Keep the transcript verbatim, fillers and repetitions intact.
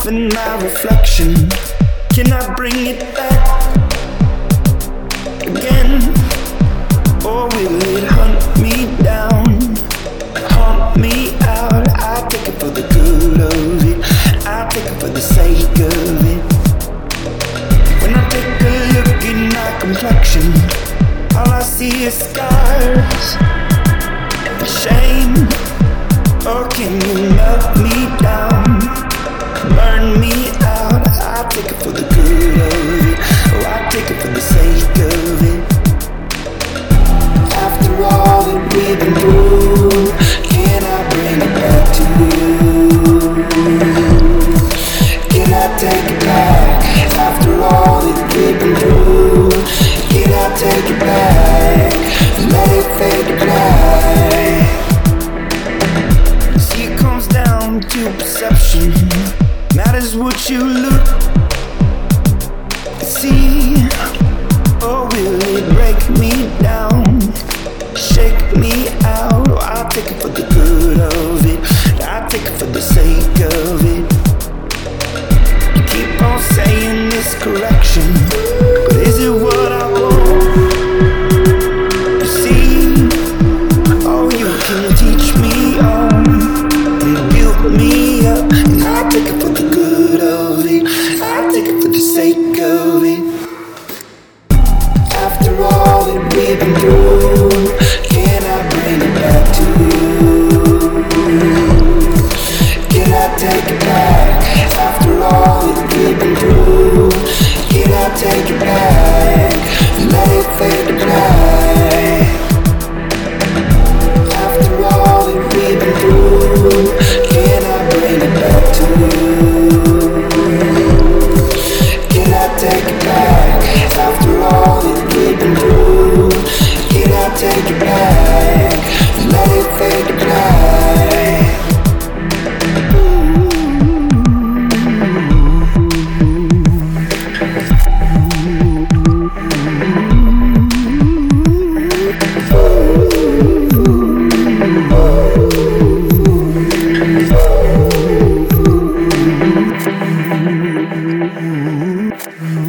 and my reflection. Can I bring it back again? Or will it hunt me down, haunt me out? I take it for the good of it, I take it for the sake of it. When I take a look at my complexion, all I see is scars and shame. Or can you melt me down, burn me out? I take it for the good of it, oh, I take it for the sake of it. After all that we've been through, can I bring it back to you? Can I take it back? After all that we've been through, can I take it back? Let it fade to black. See, it comes down to perception. Matters what you look see. Or will it break me down, shake me out? Oh, I'll take it for the good of it, I'll take it for the sake of it. You keep on saying this correction, but is it what I want? You see, oh, you can teach me on and build me up, and I'll take it for the good of it, I'll take it for the sake of it. After all that we've been through, can I bring it back to you? Can I take it back? After all that we've been through, can I take it back? Let it fade to black. After all that we've been through, can I bring it back to you? Can I take it back? After all that we've been through, can I take it back? Let it fade to black. Ooh.